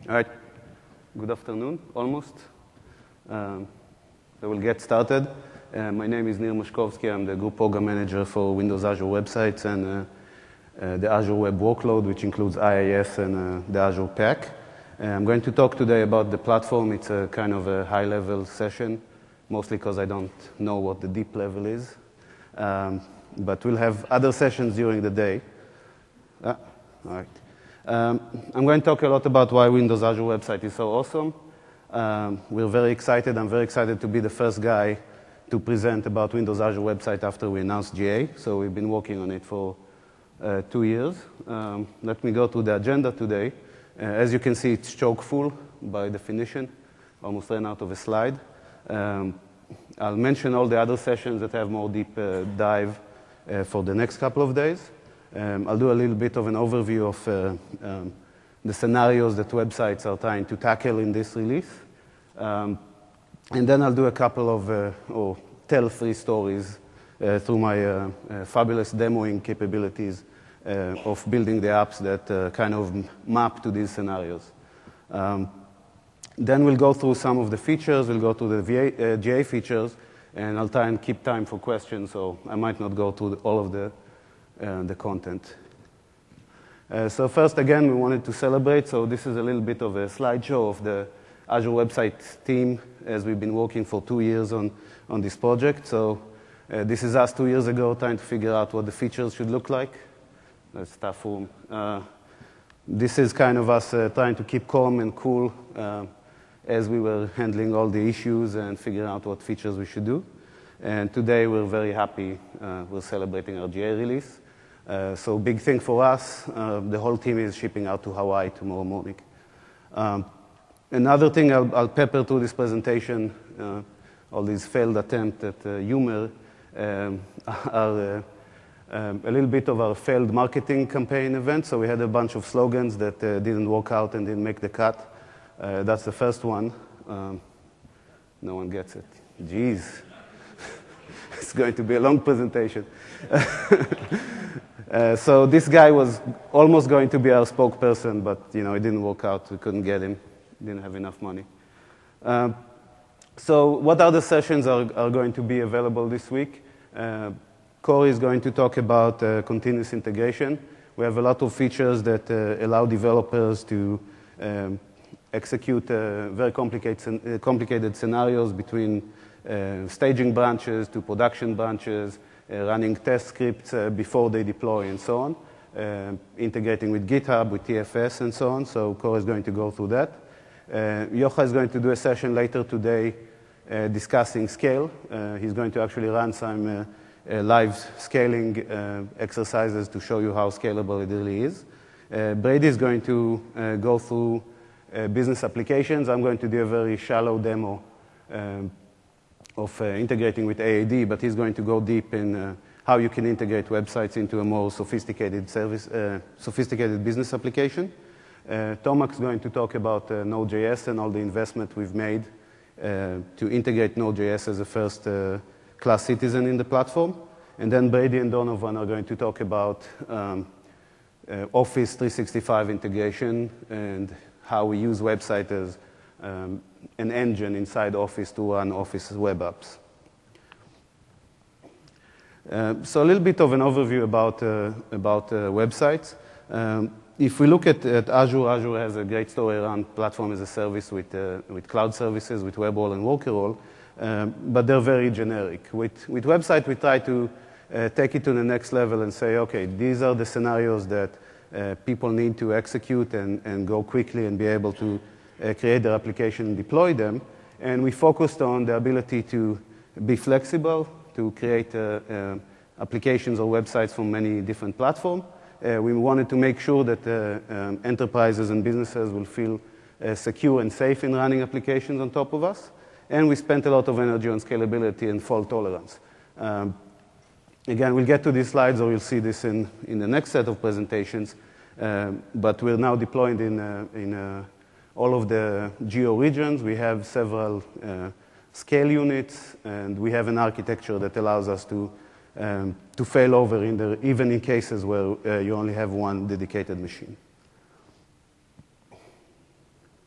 All right. Good afternoon, almost. So we'll get started. My name is Nir Mashkovsky. I'm the Group Program Manager for Windows Azure Websites and the Azure Web Workload, which includes IIS and the Azure Pack. I'm going to talk today about the platform. It's a kind of a high-level session, mostly because I don't know what the deep level is. But we'll have other sessions during the day. All right. I'm going to talk a lot about why Windows Azure Website is so awesome. We're very excited. I'm very excited to be the first guy to present about Windows Azure Website after we announced GA. So we've been working on it for 2 years. Let me go to the agenda today. As you can see, it's chock full by definition. Almost ran out of a slide. I'll mention all the other sessions that have more deep dive for the next couple of days. I'll do a little bit of an overview of the scenarios that websites are trying to tackle in this release. And then I'll do a couple of, or tell 3 stories through my fabulous demoing capabilities of building the apps that kind of map to these scenarios. Then we'll go through some of the features. We'll go to the GA features, and I'll try and keep time for questions, so I might not go through all of the content. So first, again, we wanted to celebrate. So this is a little bit of a slideshow of the Azure Website team as we've been working for 2 years on this project. So this is us 2 years ago trying to figure out what the features should look like. That's tough room. This is kind of us trying to keep calm and cool as we were handling all the issues and figuring out what features we should do. And today we're very happy. We're celebrating our GA release. So big thing for us, the whole team is shipping out to Hawaii tomorrow morning. Another thing I'll pepper through this presentation, all these failed attempts at humor, are a little bit of our failed marketing campaign event. So we had a bunch of slogans that didn't work out and didn't make the cut. That's the first one. No one gets it. Jeez. It's going to be a long presentation. So this guy was almost going to be our spokesperson, but it didn't work out. We couldn't get him. Didn't have enough money. So what other sessions are going to be available this week? Corey is going to talk about continuous integration. We have a lot of features that allow developers to execute very complicated scenarios between staging branches to production branches, running test scripts before they deploy, and so on, integrating with GitHub, with TFS, and so on. So Corey is going to go through that. Yocha is going to do a session later today discussing scale. He's going to actually run some live scaling exercises to show you how scalable it really is. Brady is going to go through business applications. I'm going to do a very shallow demo of integrating with AAD, but he's going to go deep in how you can integrate websites into a more sophisticated sophisticated business application. Tomak is going to talk about Node.js and all the investment we've made to integrate Node.js as a first-class citizen in the platform. And then Brady and Donovan are going to talk about Office 365 integration and how we use website as an engine inside Office to run Office web apps. So a little bit of an overview about websites. If we look at Azure, Azure has a great story around platform as a service with cloud services, with WebRoll and WorkerRoll, but they're very generic. With website, we try to take it to the next level and say, okay, these are the scenarios that people need to execute and go quickly and be able to create their application and deploy them. And we focused on the ability to be flexible, to create applications or websites from many different platforms. We wanted to make sure that enterprises and businesses will feel secure and safe in running applications on top of us. And we spent a lot of energy on scalability and fault tolerance. Again, we'll get to these slides, or you'll see this in the next set of presentations. But we're now deployed in all of the geo regions. We have several scale units, and we have an architecture that allows us to fail over even in cases where you only have one dedicated machine.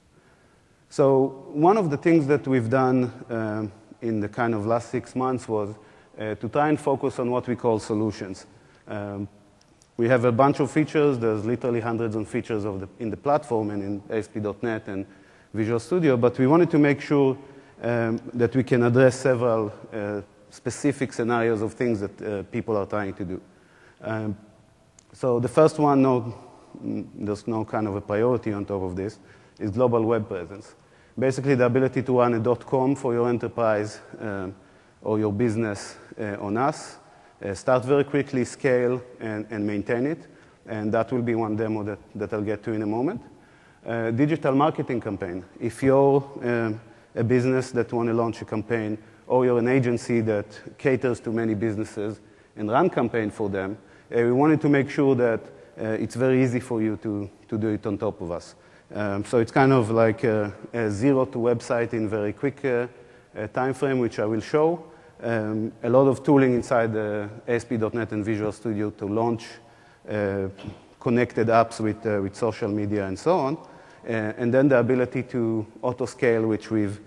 So one of the things that we've done in the kind of last 6 months was to try and focus on what we call solutions. We have a bunch of features. There's literally hundreds of features in the platform and in ASP.NET and Visual Studio, but we wanted to make sure that we can address several specific scenarios of things that people are trying to do. So the first one, there's no kind of a priority on top of this, is global web presence. Basically, the ability to run a .com for your enterprise or your business on us. Start very quickly, scale, and maintain it. And that will be one demo that I'll get to in a moment. Digital marketing campaign. If you're a business that want to launch a campaign, or you're an agency that caters to many businesses and run campaign for them, we wanted to make sure that it's very easy for you to do it on top of us. So it's kind of like a zero to website in very quick time frame, which I will show. A lot of tooling inside the ASP.NET and Visual Studio to launch connected apps with social media and so on. And then the ability to auto-scale, which we've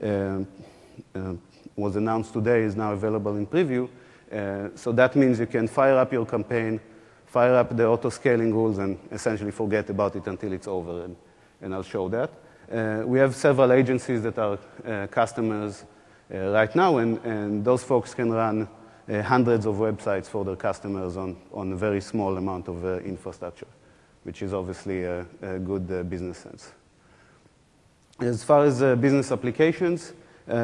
was announced today, is now available in preview. So that means you can fire up your campaign, fire up the auto-scaling rules, and essentially forget about it until it's over, and I'll show that. We have several agencies that are customers right now, and those folks can run hundreds of websites for their customers on a very small amount of infrastructure, which is obviously a good business sense. As far as business applications,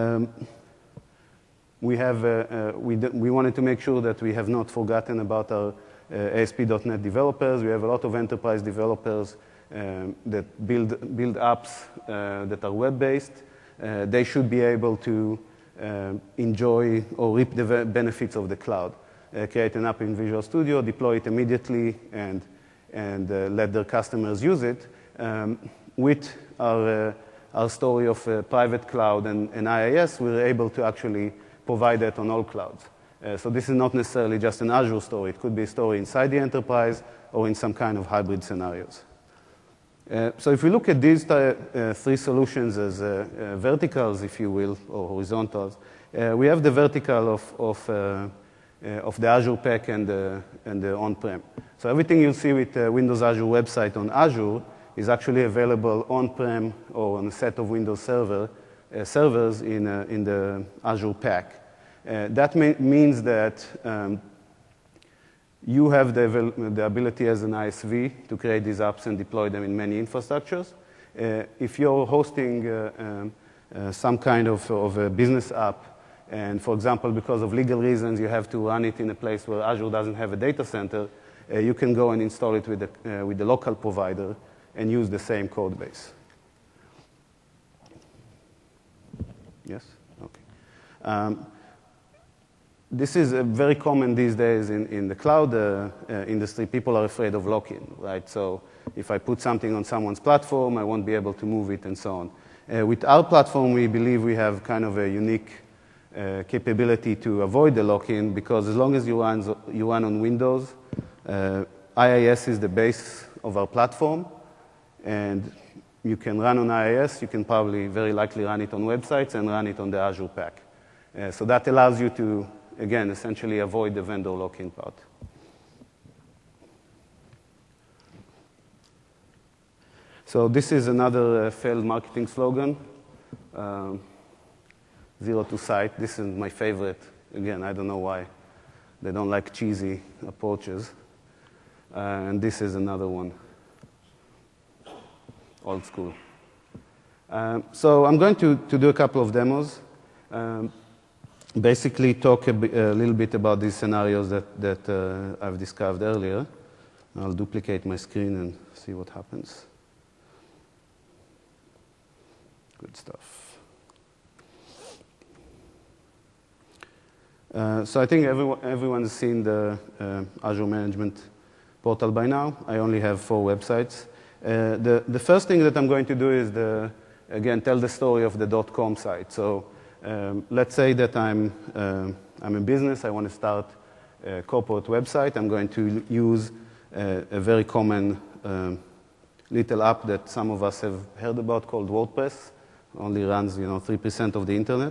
we wanted to make sure that we have not forgotten about our ASP.NET developers. We have a lot of enterprise developers that build apps that are web-based. They should be able to enjoy or reap the benefits of the cloud. Create an app in Visual Studio, deploy it immediately, and let their customers use it. With our story of private cloud and IaaS, we're able to actually provide that on all clouds. So this is not necessarily just an Azure story. It could be a story inside the enterprise or in some kind of hybrid scenarios. So if we look at these three solutions as verticals, if you will, or horizontals, we have the vertical of the Azure Pack and the on-prem. So everything you'll see with Windows Azure website on Azure is actually available on-prem or on a set of Windows servers in the Azure Pack. That means that you have the ability as an ISV to create these apps and deploy them in many infrastructures. If you're hosting some kind of a business app, and for example, because of legal reasons, you have to run it in a place where Azure doesn't have a data center, you can go and install it with the local provider and use the same code base. Yes? Okay. This is very common these days in the cloud industry. People are afraid of lock-in, right? So if I put something on someone's platform, I won't be able to move it and so on. With our platform, we believe we have kind of a unique capability to avoid the lock-in, because as long as you run on Windows, IaaS is the base of our platform, and you can run on IaaS. You can probably very likely run it on websites and run it on the Azure Pack. So that allows you to, again, essentially avoid the vendor lock-in part. So this is another failed marketing slogan, zero to site. This is my favorite. Again, I don't know why. They don't like cheesy approaches. And this is another one, old school. So I'm going to do a couple of demos. Basically talk a little bit about these scenarios that I've described earlier. I'll duplicate my screen and see what happens. Good stuff. So I think everyone's seen the Azure Management Portal by now. I only have 4 websites. The first thing that I'm going to do is, again, tell the story of the .com site. So let's say that I'm a business. I want to start a corporate website. I'm going to use a very common little app that some of us have heard about called WordPress. only runs 3% of the internet.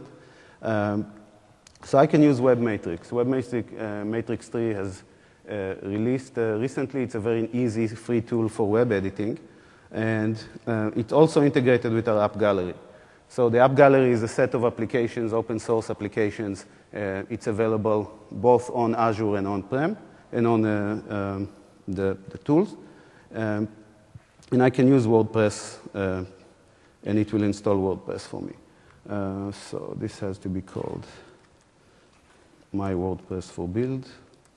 So I can use WebMatrix. WebMatrix 3 has released recently. It's a very easy, free tool for web editing. And it's also integrated with our App Gallery. So the App Gallery is a set of applications, open source applications. It's available both on Azure and on-prem and on the tools. And I can use WordPress, and it will install WordPress for me. So this has to be called My WordPress for Build.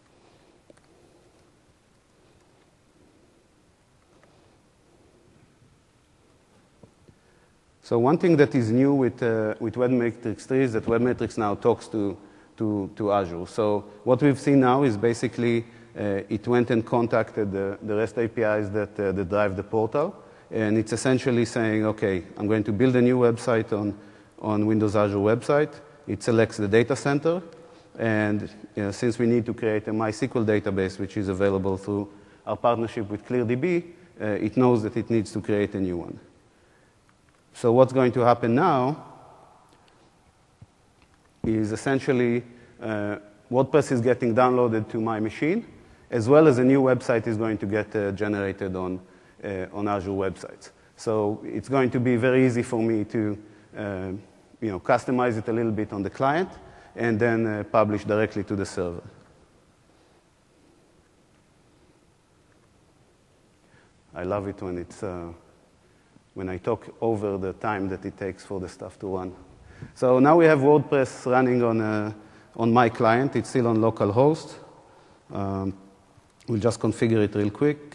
So one thing that is new with WebMatrix 3 is that WebMatrix now talks to Azure. So what we've seen now is basically it went and contacted the REST APIs that drive the portal. And it's essentially saying, OK, I'm going to build a new website on Windows Azure website. It selects the data center. And since we need to create a MySQL database, which is available through our partnership with ClearDB, it knows that it needs to create a new one. So what's going to happen now is essentially WordPress is getting downloaded to my machine, as well as a new website is going to get generated on Azure websites. So it's going to be very easy for me to customize it a little bit on the client and then publish directly to the server. I love it when it's when I talk over the time that it takes for the stuff to run. So now we have WordPress running on my client. It's still on localhost. We'll just configure it real quick.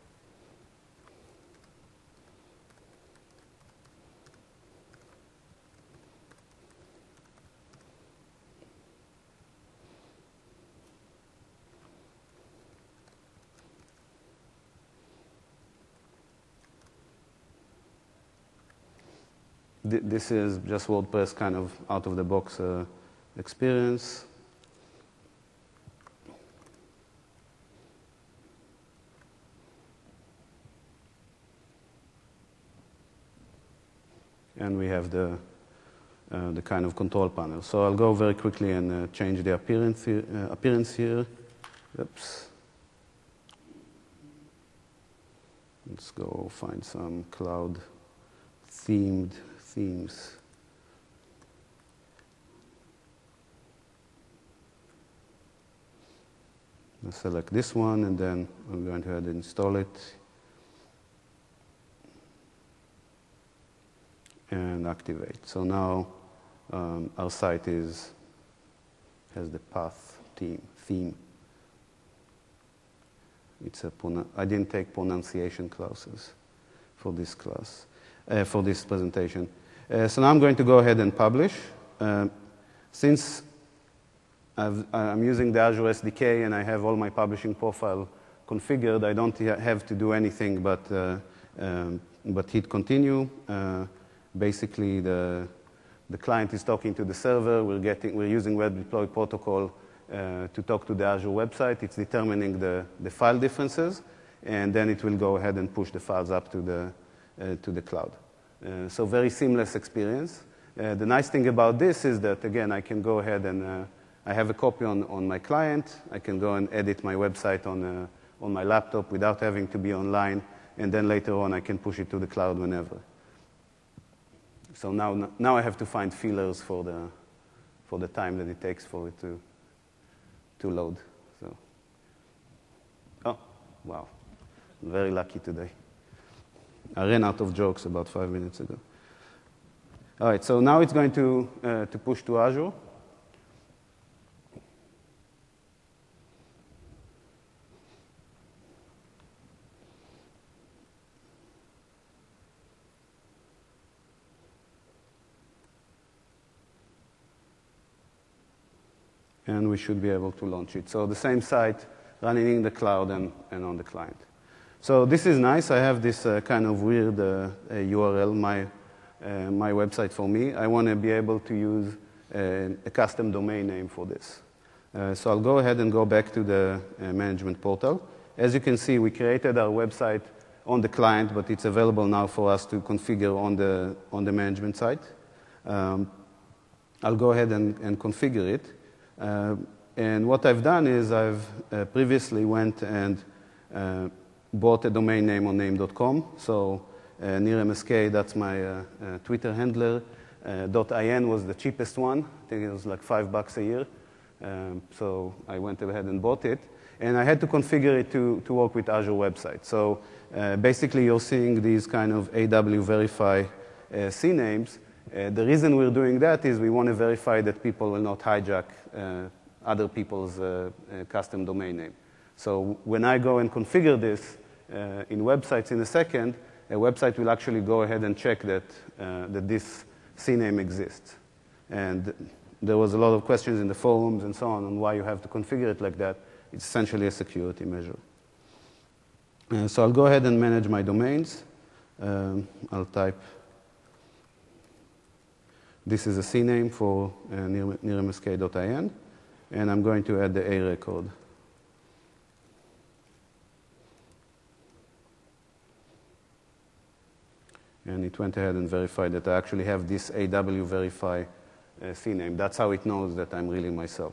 This is just WordPress kind of out-of-the-box experience. And we have the kind of control panel. So I'll go very quickly and change the appearance here. Oops. Let's go find some cloud-themed themes. I'll select this one, and then I'm going to go ahead and install it. And activate. So now our site has the path theme. I didn't take pronunciation classes for this class, for this presentation. So now I'm going to go ahead and publish. Since I'm using the Azure SDK and I have all my publishing profile configured, I don't have to do anything but hit continue. Basically, the client is talking to the server. We're using Web Deploy Protocol to talk to the Azure website. It's determining the file differences, and then it will go ahead and push the files up to the cloud. So very seamless experience. The nice thing about this is that, again, I can go ahead and I have a copy on my client. I can go and edit my website on my laptop without having to be online, and then later on I can push it to the cloud whenever. So now I have to find fillers for the time that it takes for it to load. So, oh, wow, I'm very lucky today. I ran out of jokes about 5 minutes ago. All right, so now it's going to push to Azure. And we should be able to launch it. So the same site running in the cloud and on the client. So this is nice. I have this kind of weird URL, my website for me. I want to be able to use a custom domain name for this. So I'll go ahead and go back to the management portal. As you can see, we created our website on the client, but it's available now for us to configure on the management side. I'll go ahead and configure it. And what I've done is I've previously went and bought a domain name on name.com. So NirMSK, that's my Twitter handler. .in was the cheapest one. I think it was like $5 a year. So I went ahead and bought it. And I had to configure it to work with Azure Website. So basically, you're seeing these kind of AW Verify CNAMEs. The reason we're doing that is we want to verify that people will not hijack other people's custom domain name. So when I go and configure this in websites in a second, a website will actually go ahead and check that this CNAME exists. And there was a lot of questions in the forums and so on why you have to configure it like that. It's essentially a security measure. So I'll go ahead and manage my domains. I'll type, this is a CNAME for nirmsk.in, and I'm going to add the A record. And it went ahead and verified that I actually have this AW Verify CNAME. That's how it knows that I'm really myself.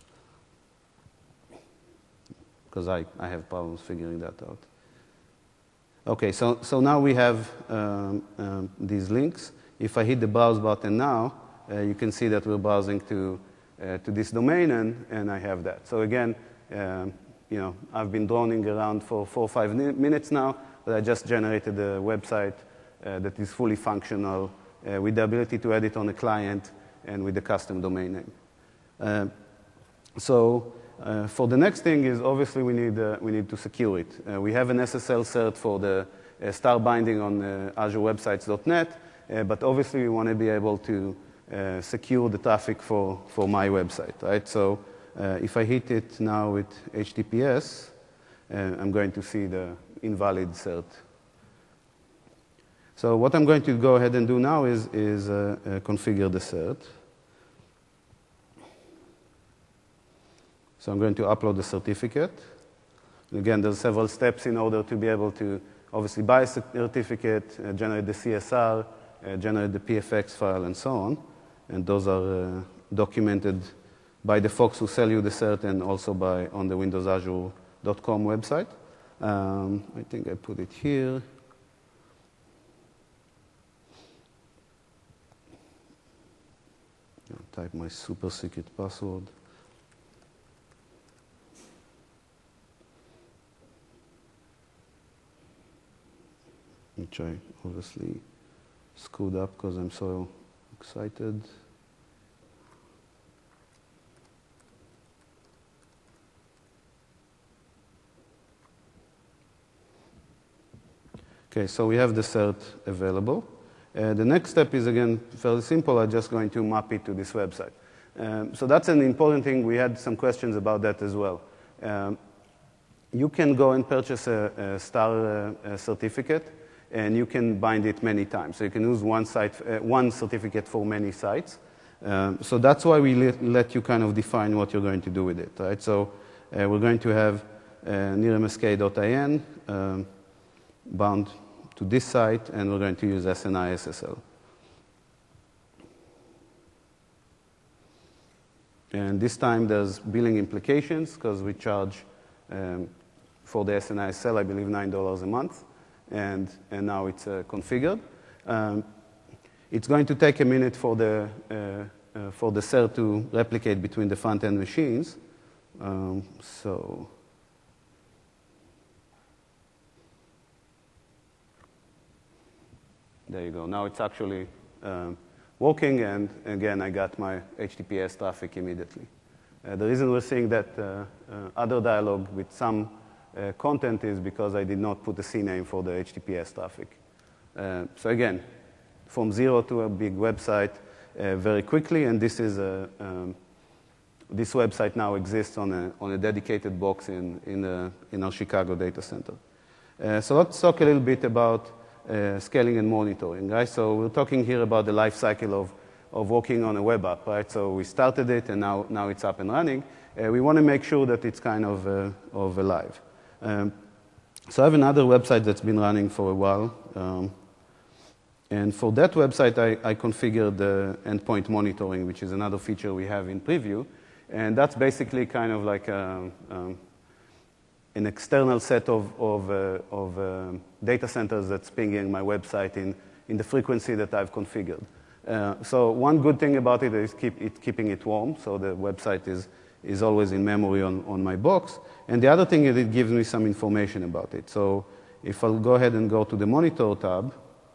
Because I have problems figuring that out. OK, so now we have these links. If I hit the browse button now, you can see that we're browsing to this domain, and I have that. So again, I've been droning around for 4 or 5 minutes now, but I just generated a website that is fully functional with the ability to edit on a client and with the custom domain name. For the next thing is obviously we need to secure it. We have an SSL cert for the star binding on AzureWebsites.net, but obviously we want to be able to secure the traffic for my website, right? So if I hit it now with HTTPS, I'm going to see the invalid cert. So what I'm going to go ahead and do now is configure the cert. So I'm going to upload the certificate. Again, there's several steps in order to be able to obviously buy a certificate, generate the CSR, generate the PFX file, and so on. And those are documented by the folks who sell you the cert and also on the windowsazure.com website. I think I put it here. I'll type my super secret password. Which I obviously screwed up because I'm so excited. Okay, so we have the cert available. The next step is, again, fairly simple. I'm just going to map it to this website. So that's an important thing. We had some questions about that as well. You can go and purchase a star certificate, and you can bind it many times. So you can use one certificate for many sites. So that's why we let you kind of define what you're going to do with it, right? So we're going to have nirmsk.in bound to this site, and we're going to use SNI SSL. And this time there's billing implications because we charge for the SNI SSL, I believe, $9 a month. And now it's configured. It's going to take a minute for the cert to replicate between the front-end machines. So there you go. Now it's actually working, and again, I got my HTTPS traffic immediately. The reason we're seeing that other dialog with some content is because I did not put a CNAME for the HTTPS traffic. So again, from zero to a big website very quickly, and this is this website now exists on a dedicated box in our Chicago data center. So let's talk a little bit about scaling and monitoring, right? So we're talking here about the life cycle of working on a web app, right? So we started it, and now it's up and running. We want to make sure that it's kind of alive. So I have another website that's been running for a while. And for that website, I configured the endpoint monitoring, which is another feature we have in Preview. And that's basically kind of like an external set of data centers that's pinging my website in the frequency that I've configured. So one good thing about it is keeping it warm, so the website is always in memory on my box. And the other thing is it gives me some information about it. So if I'll go ahead and go to the Monitor tab,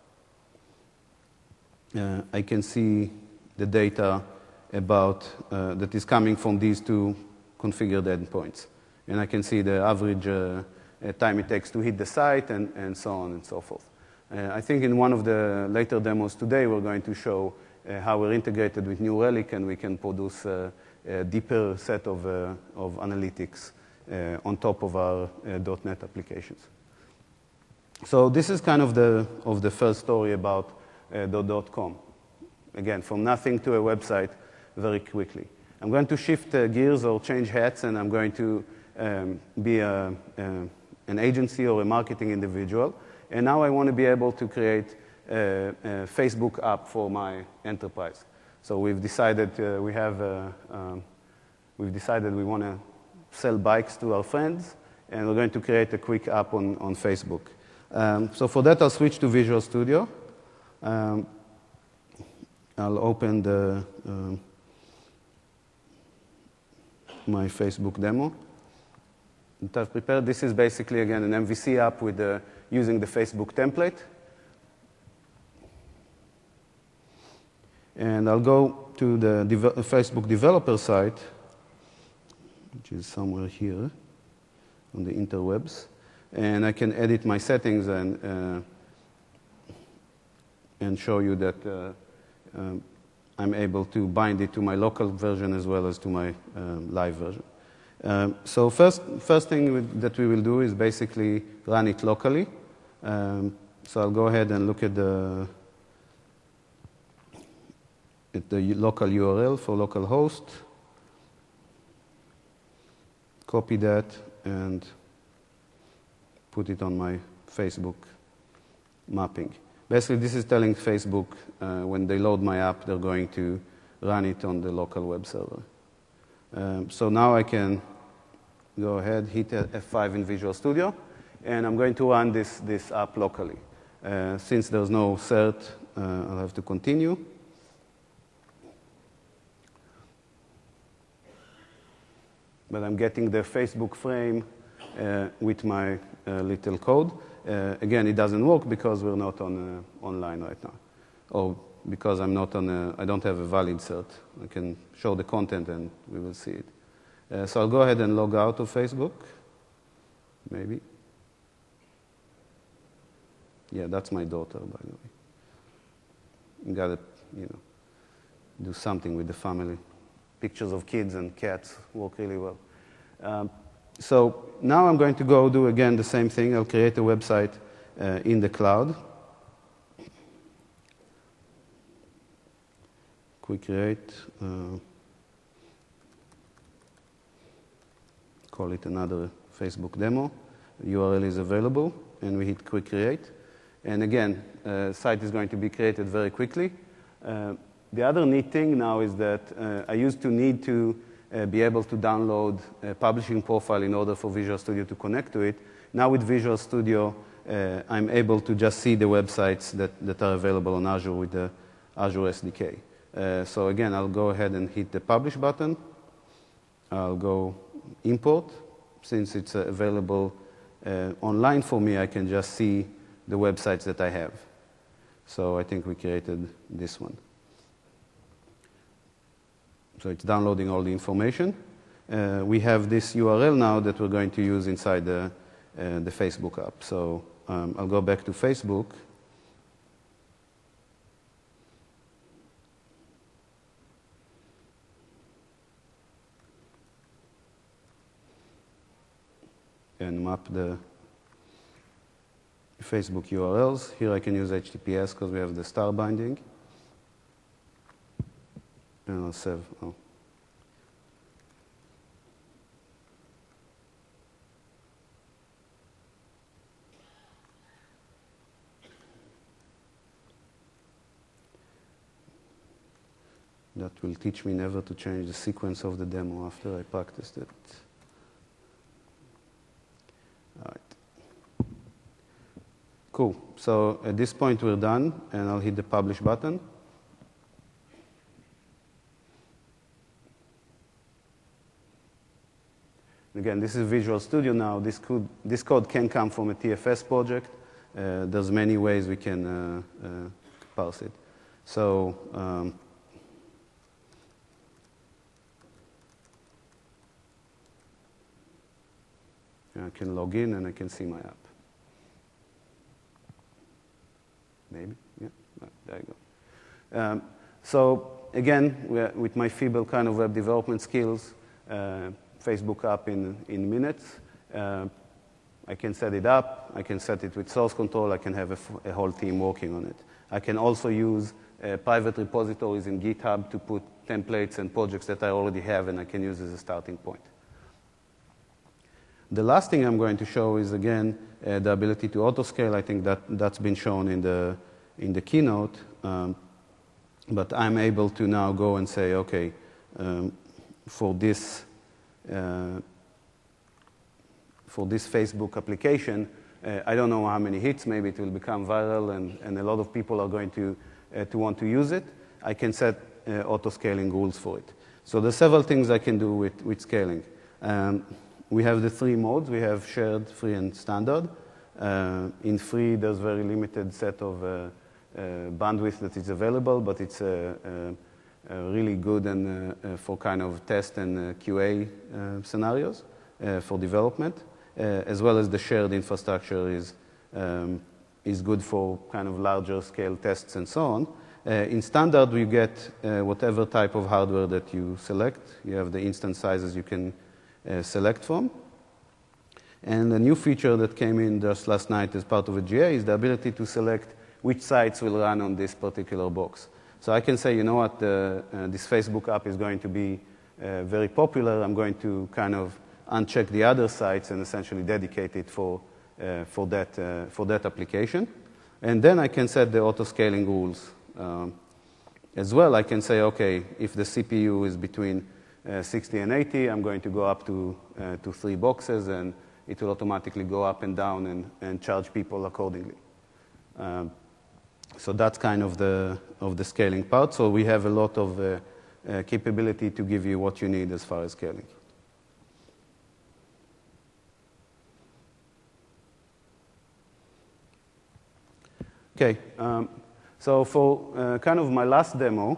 I can see the data about that is coming from these two configured endpoints. And I can see the average time it takes to hit the site and so on and so forth. I think in one of the later demos today, we're going to show how we're integrated with New Relic, and we can produce a deeper set of analytics on top of our .NET applications. So this is kind of the first story about .com. Again, from nothing to a website very quickly. I'm going to shift gears or change hats, and I'm going to be an agency or a marketing individual. And now I want to be able to create a Facebook app for my enterprise. So we've decided we want to sell bikes to our friends, and we're going to create a quick app on Facebook. So for that, I'll switch to Visual Studio. I'll open my Facebook demo that I've prepared. This is basically, again, an MVC app with using the Facebook template. And I'll go to the Facebook developer site, which is somewhere here on the interwebs. And I can edit my settings and show you that I'm able to bind it to my local version as well as to my live version. So first thing that we will do is basically run it locally. So I'll go ahead and look at the local URL for localhost, copy that, and put it on my Facebook mapping. Basically, this is telling Facebook when they load my app, they're going to run it on the local web server. So now I can go ahead, hit F5 in Visual Studio, and I'm going to run this app locally. Since there's no cert, I'll have to continue. But I'm getting the Facebook frame with my little code. Again, it doesn't work because we're not online right now, or because I don't have a valid cert. I can show the content and we will see it. So I'll go ahead and log out of Facebook, maybe. Yeah, that's my daughter, by the way. You gotta, do something with the family. Pictures of kids and cats work really well. So now I'm going to go do again the same thing. I'll create a website in the cloud. Quick create. Call it another Facebook demo. URL is available, and we hit quick create. And again, site is going to be created very quickly. The other neat thing now is that I used to need to be able to download a publishing profile in order for Visual Studio to connect to it. Now with Visual Studio, I'm able to just see the websites that are available on Azure with the Azure SDK. So again, I'll go ahead and hit the Publish button. I'll go Import. Since it's available online for me, I can just see the websites that I have. So I think we created this one. So it's downloading all the information. We have this URL now that we're going to use inside the Facebook app. So I'll go back to Facebook. And map the Facebook URLs. Here I can use HTTPS because we have the star binding. And I'll save. Oh. That will teach me never to change the sequence of the demo after I practiced it. All right. Cool. So at this point, we're done, and I'll hit the publish button. Again, this is Visual Studio now. This code can come from a TFS project. There's many ways we can parse it. So I can log in and I can see my app. Maybe, yeah, there you go. So again, with my feeble kind of web development skills, Facebook app in minutes. I can set it up. I can set it with source control. I can have a whole team working on it. I can also use private repositories in GitHub to put templates and projects that I already have, and I can use as a starting point. The last thing I'm going to show is, again, the ability to autoscale. I think that's been shown in the keynote. But I'm able to now go and say, OK, for this Facebook application, I don't know how many hits. Maybe it will become viral, and a lot of people are going to want to use it. I can set auto-scaling rules for it. So there's several things I can do with scaling. We have the three modes. We have shared, free, and standard. In free, there's very limited set of bandwidth that is available, but it's really good and for kind of test and QA scenarios for development, as well as the shared infrastructure is good for kind of larger scale tests and so on. In standard, we get whatever type of hardware that you select. You have the instance sizes you can select from. And a new feature that came in just last night as part of a GA is the ability to select which sites will run on this particular box. So I can say, you know what, this Facebook app is going to be very popular. I'm going to kind of uncheck the other sites and essentially dedicate it for that application. And then I can set the auto-scaling rules. As well, I can say, OK, if the CPU is between 60 and 80, I'm going to go up to 3 boxes, and it will automatically go up and down and charge people accordingly. So that's kind of the scaling part. So we have a lot of capability to give you what you need as far as scaling. OK. So for kind of my last demo,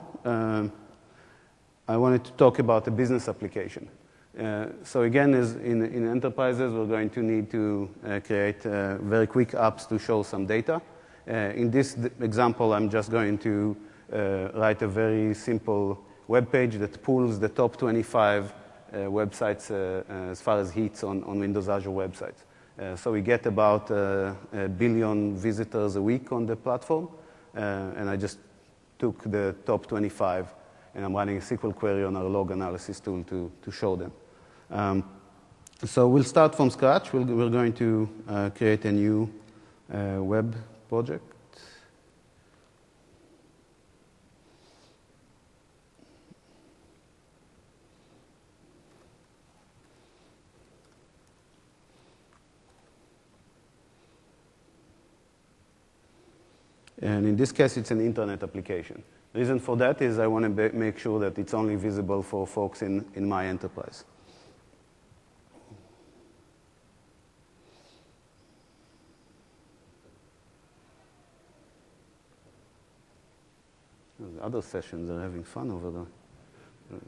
I wanted to talk about a business application. So again, in enterprises, we're going to need to create very quick apps to show some data. In this example, I'm just going to write a very simple web page that pulls the top 25 websites as far as hits on Windows Azure websites. So we get about a billion visitors a week on the platform. And I just took the top 25, and I'm running a SQL query on our log analysis tool to show them. So we'll start from scratch. We're going to create a new web project. And in this case, it's an internet application. The reason for that is I want to make sure that it's only visible for folks in my enterprise. The other sessions are having fun over there.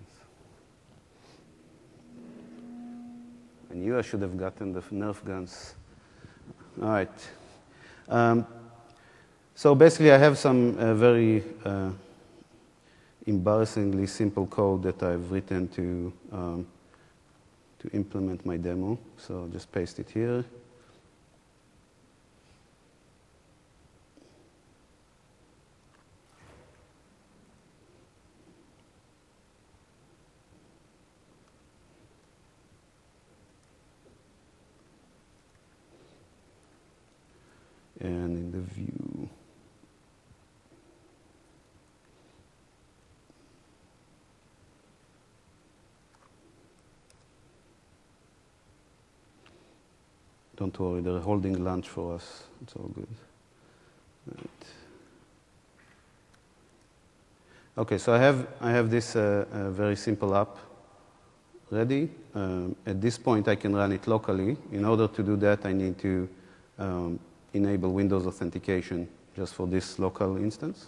I knew I should have gotten the Nerf guns. All right. So basically, I have some very embarrassingly simple code that I've written to implement my demo. So I'll just paste it here. And in the view, Don't worry, they're holding lunch for us. It's all good. Right. Okay, so I have this very simple app ready. At this point, I can run it locally. In order to do that, I need to enable Windows authentication just for this local instance.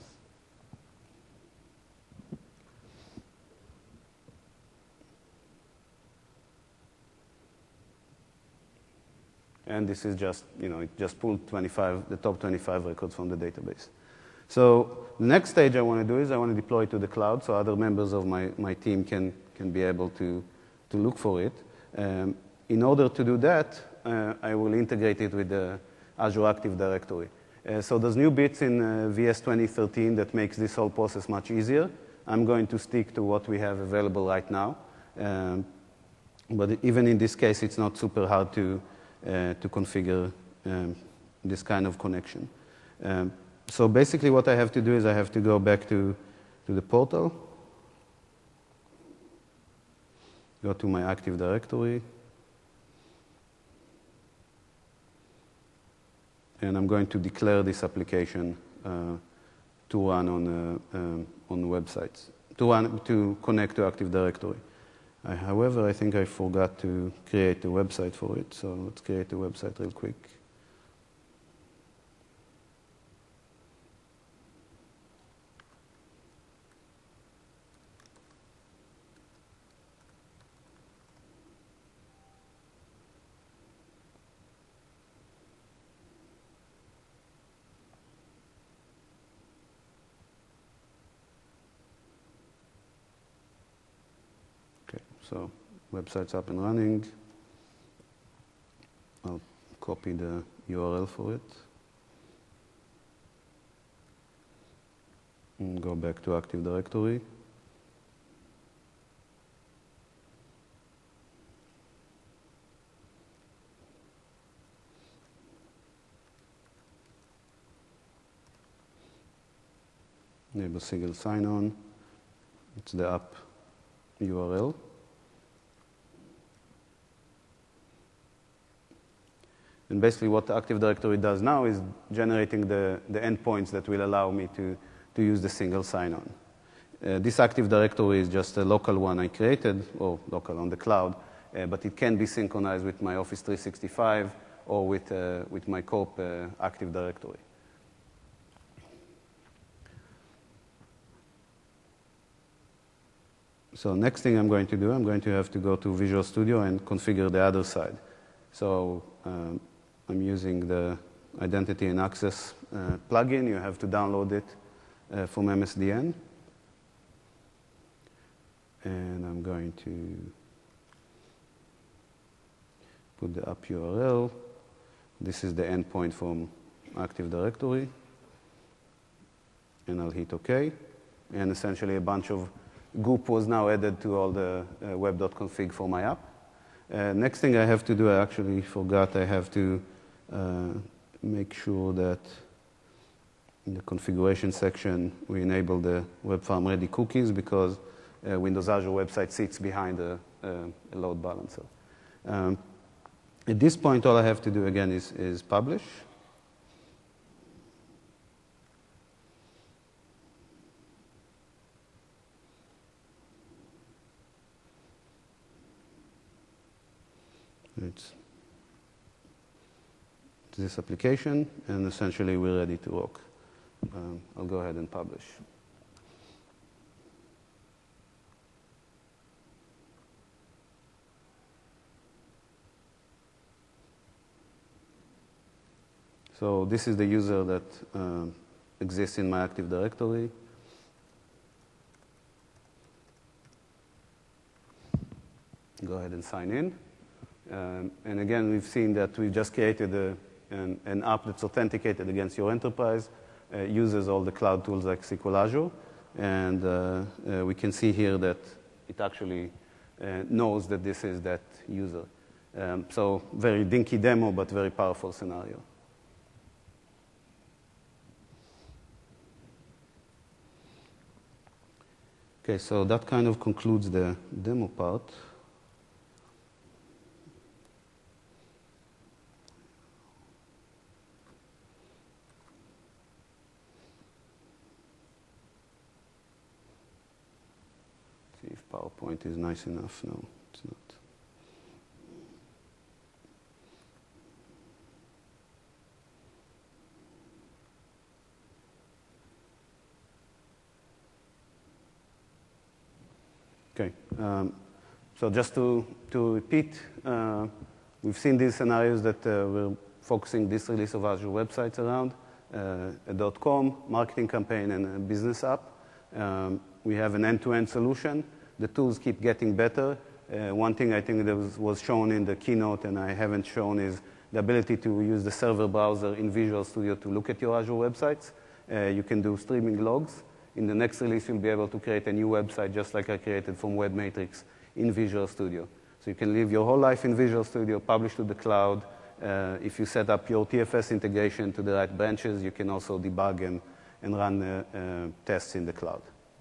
And this is just, it just pulled the top 25 records from the database. So the next stage I want to do is I want to deploy it to the cloud so other members of my team can be able to look for it. In order to do that, I will integrate it with the Azure Active Directory. So there's new bits in VS 2013 that makes this whole process much easier. I'm going to stick to what we have available right now. But even in this case, it's not super hard to configure this kind of connection. So basically what I have to do is I have to go back to the portal, go to my Active Directory, and I'm going to declare this application to run on websites, to connect to Active Directory. However, I think I forgot to create a website for it, so let's create a website real quick. So website's up and running. I'll copy the URL for it. And go back to Active Directory. Enable single sign-on. It's the app URL. And basically what the Active Directory does now is generating the endpoints that will allow me to use the single sign-on. This Active Directory is just a local one I created, or local on the cloud, but it can be synchronized with my Office 365 or with my Corp Active Directory. So next thing I'm going to do, I'm going to have to go to Visual Studio and configure the other side. So I'm using the Identity and Access plugin. You have to download it from MSDN. And I'm going to put the app URL. This is the endpoint from Active Directory. And I'll hit OK. And essentially a bunch of goop was now added to all the web.config for my app. Next thing I have to do, I actually forgot, I have to make sure that in the configuration section we enable the web farm ready cookies because Windows Azure website sits behind a load balancer. At this point, all I have to do again is publish. It's this application, and essentially we're ready to rock. I'll go ahead and publish. So this is the user that exists in my Active Directory. Go ahead and sign in. And again, we've seen that we just created an app that's authenticated against your enterprise, uses all the cloud tools like SQL Azure, and we can see here that it actually knows that this is that user. So very dinky demo, but very powerful scenario. Okay, so that kind of concludes the demo part. PowerPoint is nice enough. No, it's not. Okay, so just to repeat, we've seen these scenarios that we're focusing this release of Azure websites around, a .com, marketing campaign, and a business app. We have an end-to-end solution. The tools keep getting better. One thing I think that was shown in the keynote and I haven't shown is the ability to use the server browser in Visual Studio to look at your Azure websites. You can do streaming logs. In the next release, you'll be able to create a new website just like I created from WebMatrix in Visual Studio. So you can live your whole life in Visual Studio, publish to the cloud. If you set up your TFS integration to the right branches, you can also debug and run tests in the cloud.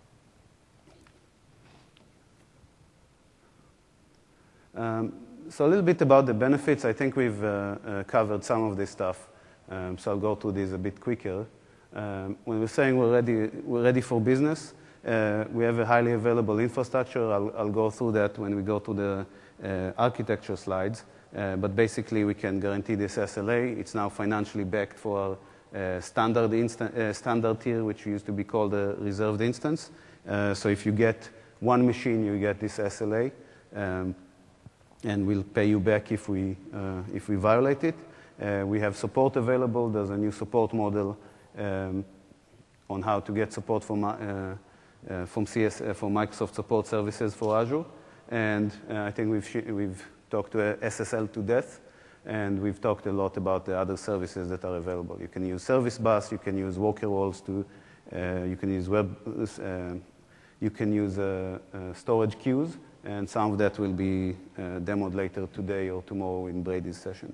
So a little bit about the benefits. I think we've covered some of this stuff, so I'll go through these a bit quicker. When we're saying we're ready for business, we have a highly available infrastructure. I'll go through that when we go to the architecture slides. But basically, we can guarantee this SLA. It's now financially backed for our standard tier, which used to be called a reserved instance. So if you get one machine, you get this SLA, and we'll pay you back if we violate it. We have support available. There's a new support model on how to get support from Microsoft Support Services for Azure. And I think we've talked to SSL to death, and we've talked a lot about the other services that are available. You can use Service Bus, you can use Worker Roles, you can use you can use storage queues, and some of that will be demoed later today or tomorrow in Brady's session.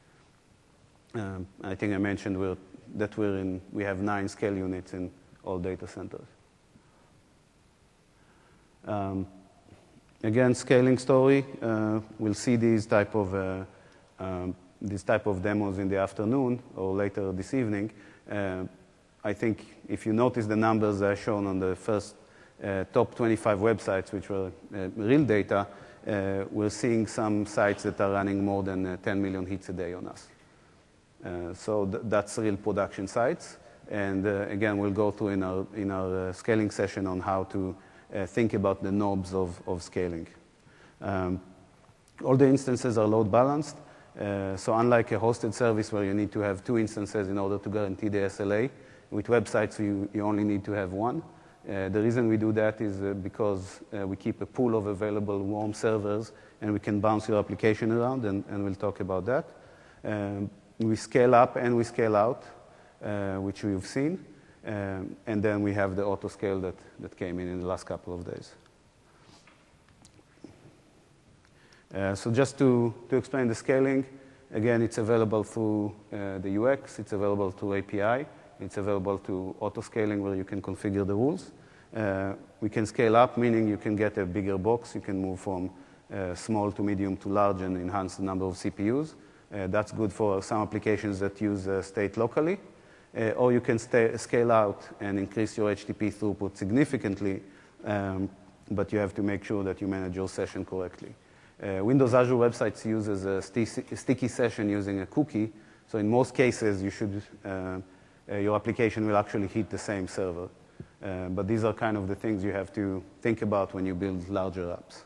I think I mentioned we have 9 scale units in all data centers. Again, scaling story. We'll see these type of demos in the afternoon or later this evening. I think if you notice the numbers that are shown on the first top 25 websites, which were real data, we're seeing some sites that are running more than 10 million hits a day on us. So that's real production sites. And again, we'll go through in our scaling session on how to think about the knobs of scaling. All the instances are load balanced. So unlike a hosted service where you need to have 2 instances in order to guarantee the SLA, with websites you only need to have 1. The reason we do that is because we keep a pool of available warm servers, and we can bounce your application around, and we'll talk about that. We scale up and we scale out, which we've seen. And then we have the auto scale that came in the last couple of days. So just to explain the scaling, again, it's available through the UX. It's available through API. It's available to auto scaling where you can configure the rules. We can scale up, meaning you can get a bigger box. You can move from small to medium to large and enhance the number of CPUs. That's good for some applications that use state locally. Or you can scale out and increase your HTTP throughput significantly, but you have to make sure that you manage your session correctly. Windows Azure Websites uses a sticky session using a cookie, so in most cases your application will actually hit the same server. But these are kind of the things you have to think about when you build larger apps.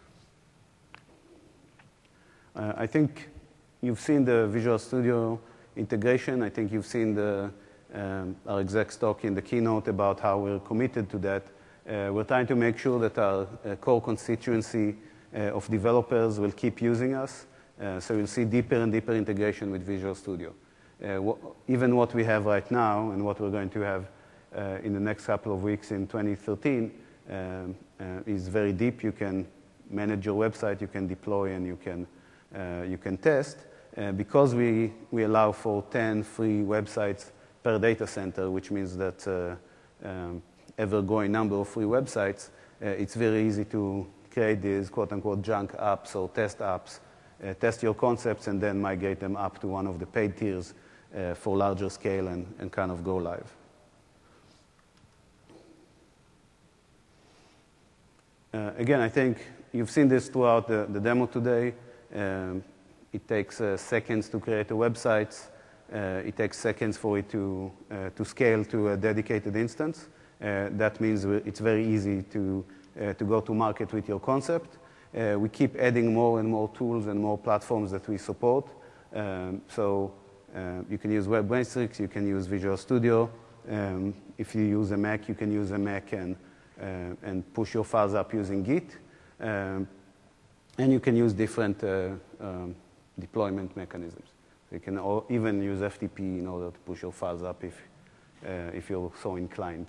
I think you've seen the Visual Studio integration. I think you've seen our execs talk in the keynote about how we're committed to that. We're trying to make sure that our core constituency of developers will keep using us. So you'll see deeper and deeper integration with Visual Studio. Even what we have right now and what we're going to have in the next couple of weeks in 2013 is very deep. You can manage your website, you can deploy, and you can test. Because we allow for 10 free websites per data center, which means that ever-growing number of free websites, it's very easy to create these quote-unquote junk apps or test apps, test your concepts, and then migrate them up to one of the paid tiers for larger scale and kind of go live. again, I think you've seen this throughout the demo today. It takes seconds to create a website. It takes seconds for it to scale to a dedicated instance. That means it's very easy to go to market with your concept. We keep adding more and more tools and more platforms that we support. So you can use WebMatrix, you can use Visual Studio. If you use a Mac, you can use a Mac and push your files up using Git. And you can use different deployment mechanisms. You can even use FTP in order to push your files up if you're so inclined.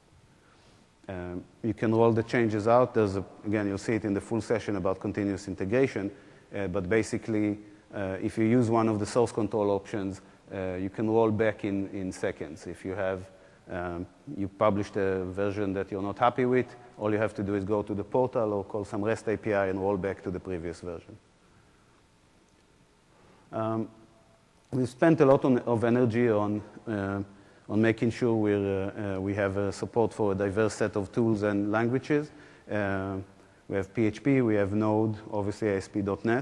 You can roll the changes out. Again, you'll see it in the full session about continuous integration. But basically, if you use one of the source control options, you can roll back in seconds. If you published a version that you're not happy with, all you have to do is go to the portal or call some REST API and roll back to the previous version. We spent a lot of energy on making sure we have support for a diverse set of tools and languages. We have PHP, we have Node, obviously ASP.NET,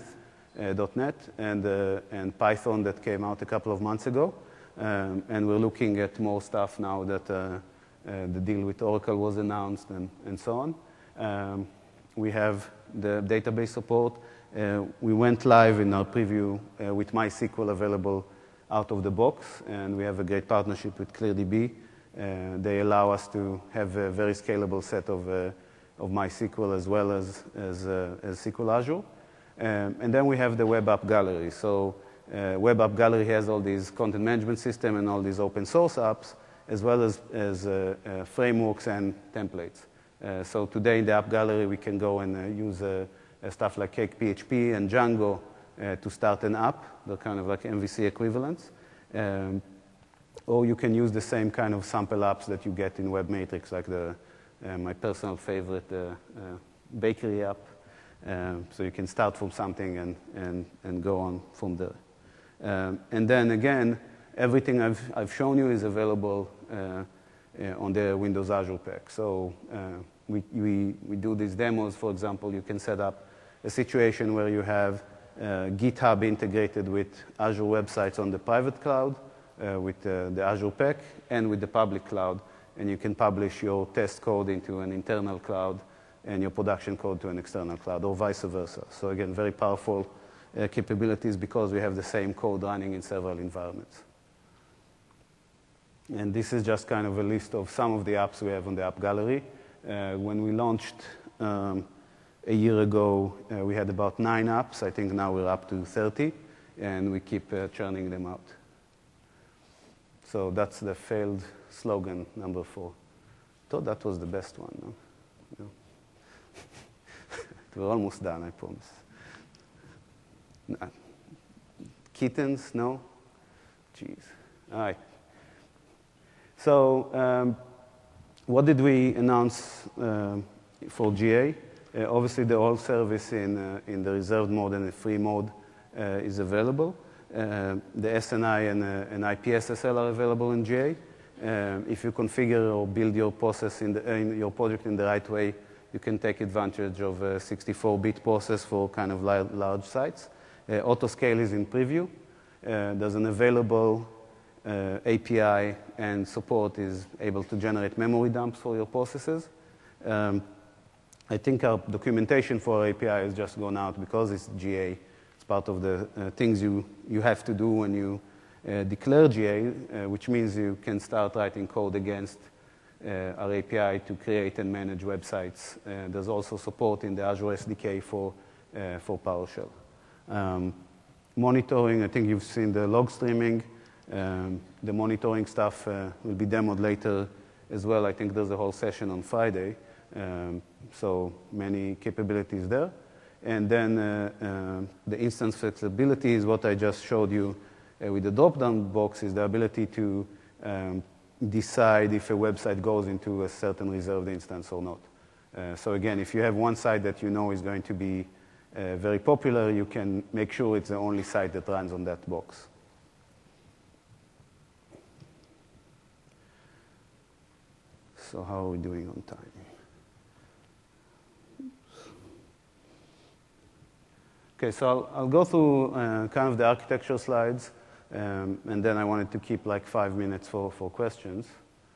and Python that came out a couple of months ago. And we're looking at more stuff now that the deal with Oracle was announced and so on. We have the database support. We went live in our preview with MySQL available out of the box, and we have a great partnership with ClearDB. They allow us to have a very scalable set of MySQL as well as SQL Azure. And then we have the Web App Gallery. So Web App Gallery has all these content management system and all these open source apps, as well as frameworks and templates. So today in the App Gallery, we can go and use stuff like Cake PHP and Django to start an app. They're kind of like MVC equivalents. Or you can use the same kind of sample apps that you get in WebMatrix, like my personal favorite bakery app. So you can start from something and go on from there. And then again, everything I've shown you is available on the Windows Azure Pack. So we do these demos. For example, you can set up a situation where you have GitHub integrated with Azure websites on the private cloud, with the Azure Pack, and with the public cloud. And you can publish your test code into an internal cloud and your production code to an external cloud, or vice versa. So again, very powerful capabilities because we have the same code running in several environments. And this is just kind of a list of some of the apps we have on the App Gallery. When we launched a year ago, we had about 9 apps. I think now we're up to 30, and we keep churning them out. So that's the failed slogan number 4. Thought that was the best one. No? No. We're almost done, I promise. Kittens? No? Jeez. All right. So what did we announce for GA? Obviously, the old service in the reserved mode and the free mode is available. The SNI and IPSSL are available in GA. If you configure or build your process in your project in the right way, you can take advantage of a 64-bit process for kind of large sites. Autoscale is in preview. There's an available API, and support is able to generate memory dumps for your processes. I think our documentation for our API has just gone out because it's GA. It's part of the things you have to do when you declare GA, which means you can start writing code against our API to create and manage websites. There's also support in the Azure SDK for PowerShell. Monitoring, I think you've seen the log streaming. The monitoring stuff will be demoed later as well. I think there's a whole session on Friday. So many capabilities there. And then the instance flexibility is what I just showed you with the drop-down box, is the ability to decide if a website goes into a certain reserved instance or not. So again, if you have one site that you know is going to be very popular, you can make sure it's the only site that runs on that box. So how are we doing on time? Okay, so I'll go through kind of the architecture slides, and then I wanted to keep like 5 minutes for questions.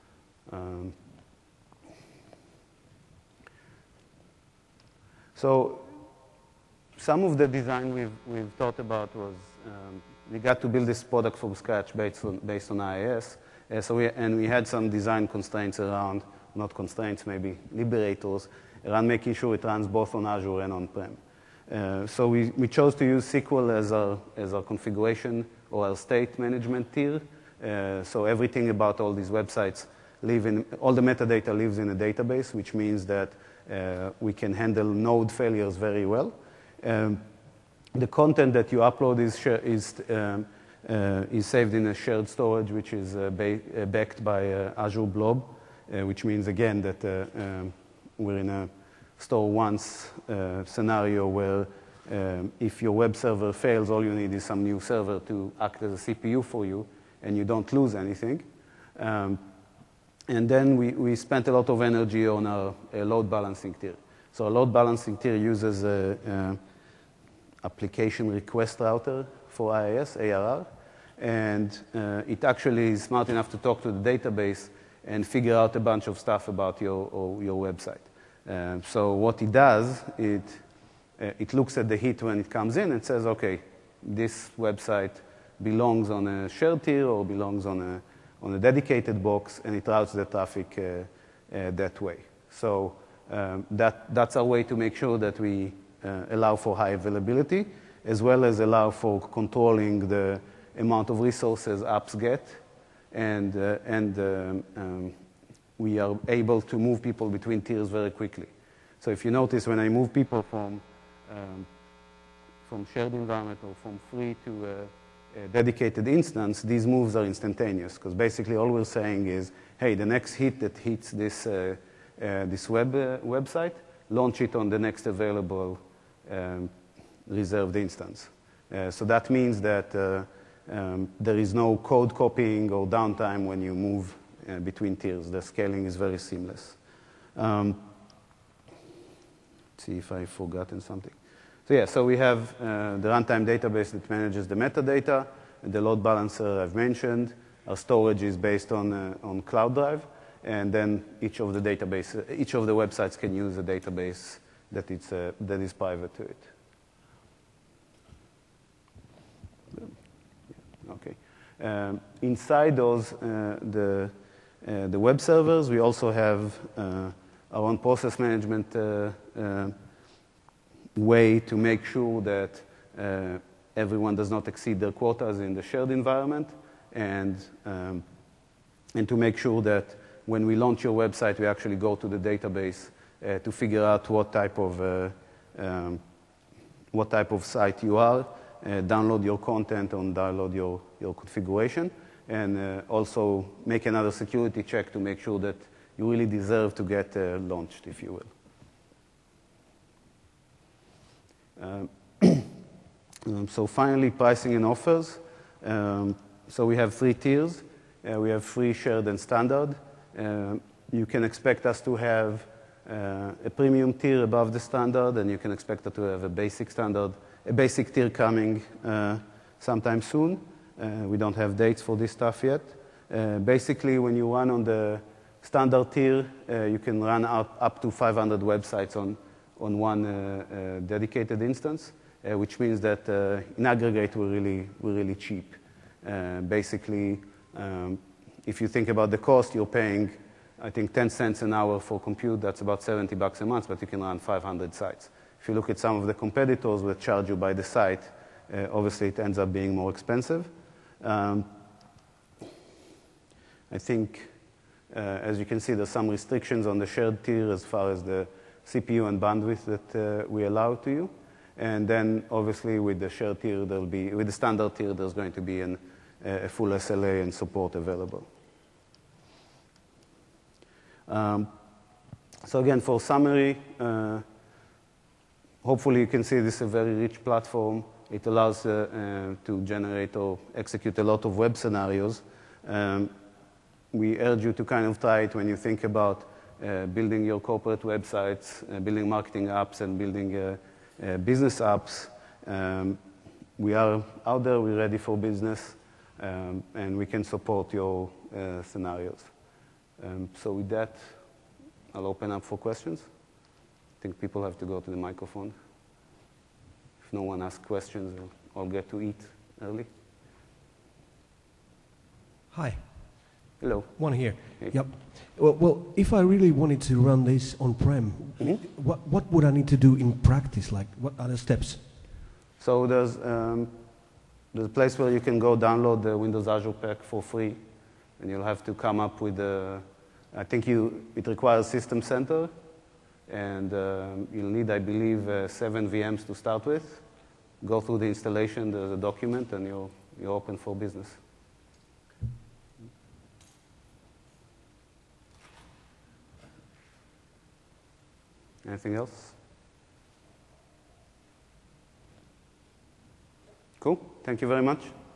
So some of the design we've thought about was we got to build this product from scratch based on IIS. And we had some design constraints around, not constraints, maybe liberators, around making sure it runs both on Azure and on-prem. So we chose to use SQL as our configuration or our state management tier. So everything about all these websites all the metadata lives in a database, which means that we can handle node failures very well. The content that you upload is saved in a shared storage, which is backed by Azure Blob, which means, again, that we're in a store once scenario where if your web server fails, all you need is some new server to act as a CPU for you, and you don't lose anything. And then we spent a lot of energy on our load balancing tier. So a load balancing tier uses an application request router for IIS, ARR, and it actually is smart enough to talk to the database and figure out a bunch of stuff about your website. So what it does, it looks at the hit when it comes in and says, okay, this website belongs on a shared tier or belongs on a dedicated box, and it routes the traffic that way. So that's our way to make sure that we allow for high availability, as well as allow for controlling the amount of resources apps get, and we are able to move people between tiers very quickly. So if you notice, when I move people from shared environment or from free to a dedicated instance, these moves are instantaneous, because basically all we're saying is, hey, the next hit that hits this website, launch it on the next available reserved instance. So that means that there is no code copying or downtime when you move between tiers. The scaling is very seamless. Let's see if I've forgotten something. So yeah, so we have the runtime database that manages the metadata, the load balancer I've mentioned. Our storage is based on Cloud Drive, and then each of the websites can use a database that is private to it. Okay. Inside those, the web servers, we also have our own process management way to make sure that everyone does not exceed their quotas in the shared environment, and to make sure that when we launch your website, we actually go to the database to figure out what type of site you are, download your content, and download your configuration, and also make another security check to make sure that you really deserve to get launched, if you will. So finally, pricing and offers. So we have 3 tiers. We have free, shared, and standard. You can expect us to have a premium tier above the standard, and you can expect us to have a basic tier coming sometime soon. We don't have dates for this stuff yet. Basically, when you run on the standard tier, you can run up to 500 websites on one dedicated instance, which means that in aggregate, we're really cheap. Basically, if you think about the cost, you're paying, I think, 10 cents an hour for compute. That's about $70 a month, but you can run 500 sites. If you look at some of the competitors that charge you by the site, obviously it ends up being more expensive. I think, as you can see, there's some restrictions on the shared tier as far as the CPU and bandwidth that we allow to you. And then, obviously, with the shared tier, with the standard tier, there's going to be a full SLA and support available. So again, for summary, hopefully you can see this is a very rich platform. It allows to generate or execute a lot of web scenarios. We urge you to kind of try it when you think about building your corporate websites, building marketing apps, and building business apps. We are out there, we're ready for business, and we can support your scenarios. So with that, I'll open up for questions. I think people have to go to the microphone. If no one asks questions, I'll get to eat early. Hi. Hello. One here. Hey. Yep. Well, if I really wanted to run this on-prem, what would I need to do in practice? Like, what are the steps? So there's a place where you can go download the Windows Azure Pack for free, and you'll have to come up with I think it requires System Center, and you'll need, I believe, 7 VMs to start with. Go through the installation, there's a document, and you're open for business. Anything else? Cool. Thank you very much.